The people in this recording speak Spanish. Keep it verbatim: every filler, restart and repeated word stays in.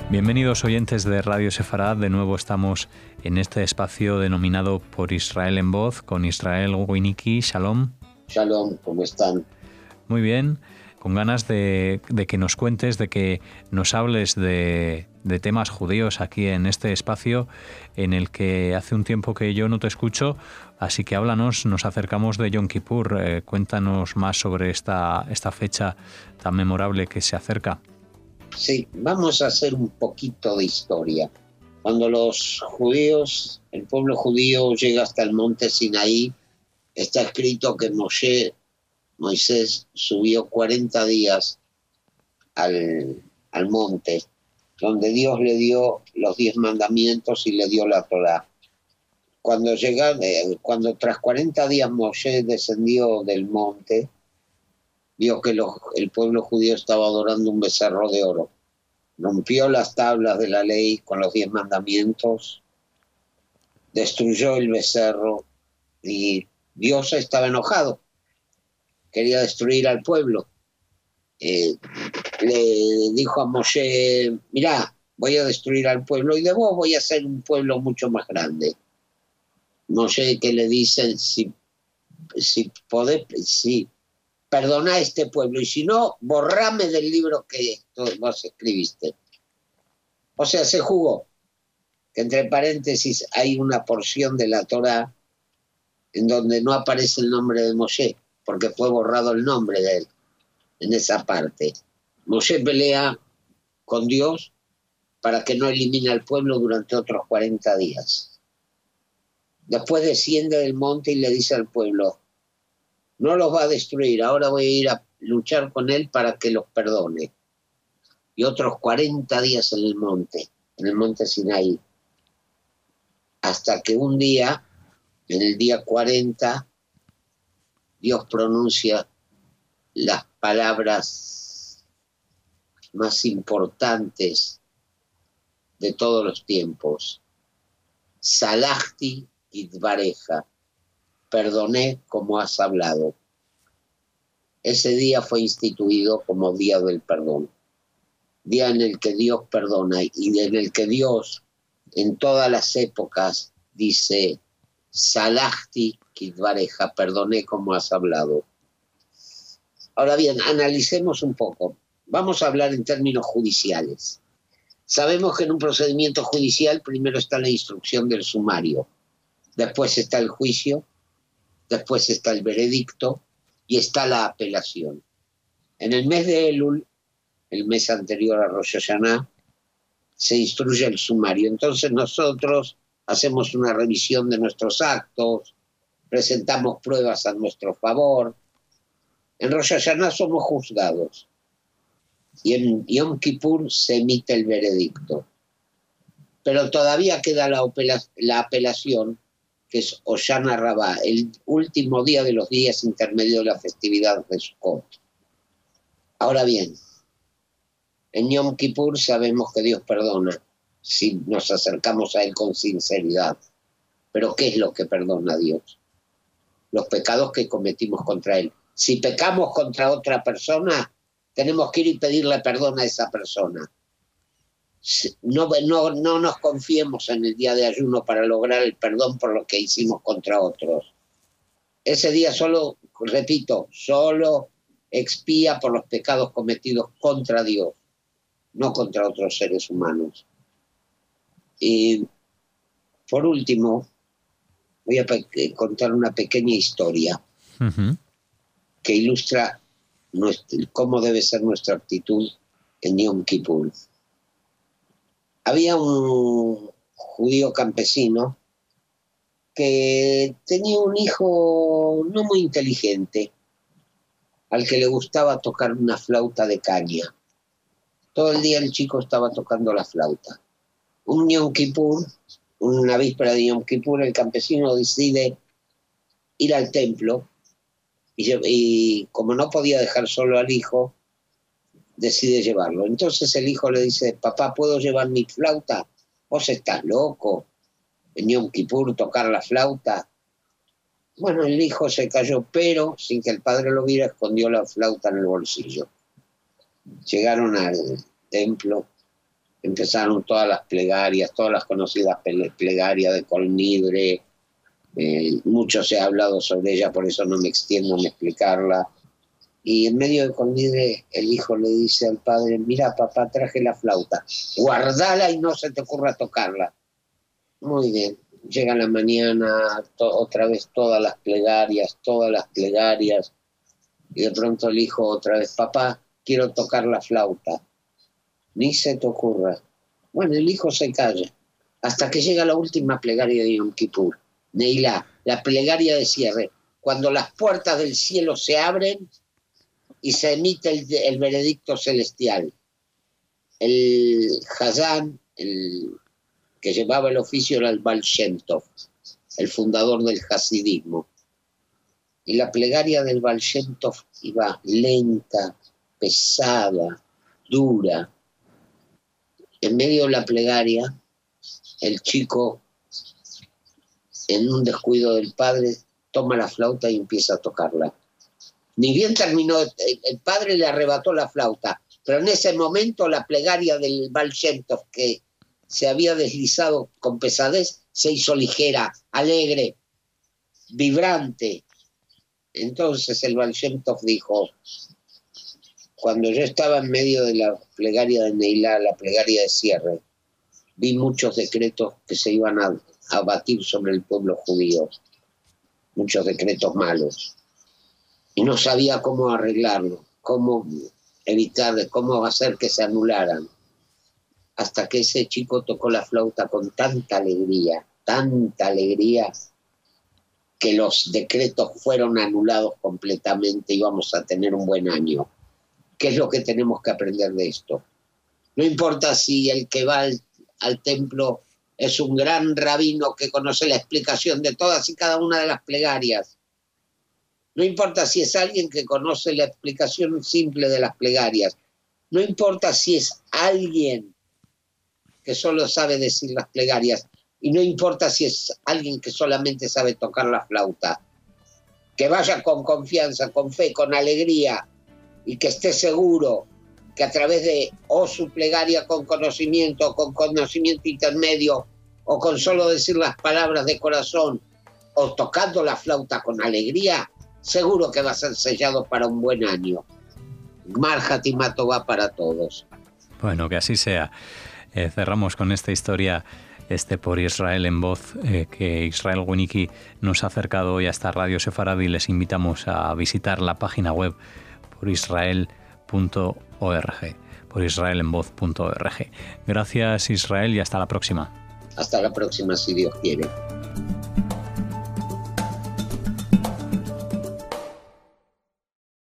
Bienvenidos oyentes de Radio Sefarad, de nuevo estamos en este espacio denominado Por Israel en Voz, con Israel Winicky. Shalom. Shalom, ¿cómo están? Muy bien, con ganas de, de que nos cuentes, de que nos hables de, de temas judíos aquí en este espacio en el que hace un tiempo que yo no te escucho, así que háblanos, nos acercamos de Yom Kippur, eh, cuéntanos más sobre esta, esta fecha tan memorable que se acerca. Sí, vamos a hacer un poquito de historia. Cuando los judíos, el pueblo judío llega hasta el monte Sinaí, está escrito que Moshe, Moisés subió cuarenta días al, al monte, donde Dios le dio los diez mandamientos y le dio la Torá. Cuando, llegaron, eh, cuando tras cuarenta días Moshe descendió del monte, vio que los, el pueblo judío estaba adorando un becerro de oro. Rompió las tablas de la ley con los diez mandamientos, destruyó el becerro y Dios estaba enojado. Quería destruir al pueblo. Eh, le dijo a Moshe, mirá, voy a destruir al pueblo y de vos voy a hacer un pueblo mucho más grande. Moshe que le dice, si, si podés, si perdona a este pueblo, y si no, borrame del libro que vos escribiste. O sea, se jugó. Que entre paréntesis hay una porción de la Torá en donde no aparece el nombre de Moshe, porque fue borrado el nombre de él en esa parte. Moshe pelea con Dios para que no elimine al pueblo durante otros cuarenta días. Después desciende del monte y le dice al pueblo, no los va a destruir, ahora voy a ir a luchar con él para que los perdone. Y otros cuarenta días en el monte, en el monte Sinaí. Hasta que un día, en el día cuarenta, Dios pronuncia las palabras más importantes de todos los tiempos. Salachti idvareja. Perdoné como has hablado. Ese día fue instituido como Día del Perdón. Día en el que Dios perdona y en el que Dios en todas las épocas dice Salachti kidvareja, perdoné como has hablado. Ahora bien, analicemos un poco. Vamos a hablar en términos judiciales. Sabemos que en un procedimiento judicial primero está la instrucción del sumario, después está el juicio, después está el veredicto y está la apelación. En el mes de Elul, el mes anterior a Rosh Hashanah, se instruye el sumario. Entonces nosotros hacemos una revisión de nuestros actos, presentamos pruebas a nuestro favor. En Rosh Hashanah somos juzgados y en Yom Kippur se emite el veredicto. Pero todavía queda la, apela- la apelación, que es Hoshana Rabbah, el último día de los días intermedios de la festividad de Sukkot. Ahora bien, en Yom Kippur sabemos que Dios perdona si nos acercamos a Él con sinceridad. Pero ¿qué es lo que perdona a Dios? Los pecados que cometimos contra Él. Si pecamos contra otra persona, tenemos que ir y pedirle perdón a esa persona. No, no, no nos confiemos en el día de ayuno para lograr el perdón por lo que hicimos contra otros. Ese día solo, repito, solo expía por los pecados cometidos contra Dios, no contra otros seres humanos. Y por último, voy a pe- contar una pequeña historia uh-huh. que ilustra nuestro, cómo debe ser nuestra actitud en Yom Kippur. Había un judío campesino que tenía un hijo no muy inteligente, al que le gustaba tocar una flauta de caña. Todo el día el chico estaba tocando la flauta. Un Yom Kippur, una víspera de Yom Kippur, el campesino decide ir al templo y, y como no podía dejar solo al hijo, decide llevarlo. Entonces el hijo le dice, papá, ¿puedo llevar mi flauta? Vos estás loco, en Yom Kippur tocar la flauta. Bueno, el hijo se cayó, pero sin que el padre lo viera, escondió la flauta en el bolsillo. Llegaron al templo empezaron todas las plegarias, todas las conocidas plegarias de Colnidre. Eh, mucho se ha hablado sobre ella, por eso no me extiendo en explicarla. Y en medio de Colnidre el hijo le dice al padre: mira papá, traje la flauta, guardala y no se te ocurra tocarla. Muy bien, llega la mañana, to- otra vez todas las plegarias, todas las plegarias, y de pronto el hijo otra vez: papá, quiero tocar la flauta. Ni se te ocurra. Bueno, el hijo se calla, hasta que llega la última plegaria de Yom Kippur, Neilá, la plegaria de cierre, cuando las puertas del cielo se abren y se emite el, el veredicto celestial. El Hazán, el que llevaba el oficio, era el Baal Shem Tov, el fundador del hasidismo. Y la plegaria del Baal Shem Tov iba lenta, pesada, dura. En medio de la plegaria, el chico, en un descuido del padre, toma la flauta y empieza a tocarla. Ni bien terminó, el padre le arrebató la flauta, pero en ese momento la plegaria del Baal Shem Tov, que se había deslizado con pesadez, se hizo ligera, alegre, vibrante. Entonces el Baal Shem Tov dijo: cuando yo estaba en medio de la plegaria de Neilá, la plegaria de cierre, vi muchos decretos que se iban a, a batir sobre el pueblo judío, muchos decretos malos. Y no sabía cómo arreglarlo, cómo evitar, cómo hacer que se anularan. Hasta que ese chico tocó la flauta con tanta alegría, tanta alegría, que los decretos fueron anulados completamente y vamos a tener un buen año. ¿Qué es lo que tenemos que aprender de esto? No importa si el que va al, al templo es un gran rabino que conoce la explicación de todas y cada una de las plegarias. No importa si es alguien que conoce la explicación simple de las plegarias. No importa si es alguien que solo sabe decir las plegarias. Y no importa si es alguien que solamente sabe tocar la flauta. Que vaya con confianza, con fe, con alegría, y que esté seguro que a través de o su plegaria con conocimiento, con conocimiento intermedio, o con solo decir las palabras de corazón, o tocando la flauta con alegría, seguro que va a ser sellado para un buen año. Gmar Hatimá Tová para todos. Bueno, que así sea. Eh, cerramos con esta historia este por Israel en voz eh, que Israel Winnicki nos ha acercado hoy a esta Radio Sefaradi, y les invitamos a visitar la página web por israel punto org, por israel en voz punto org. Gracias, Israel, y hasta la próxima. Hasta la próxima, si Dios quiere.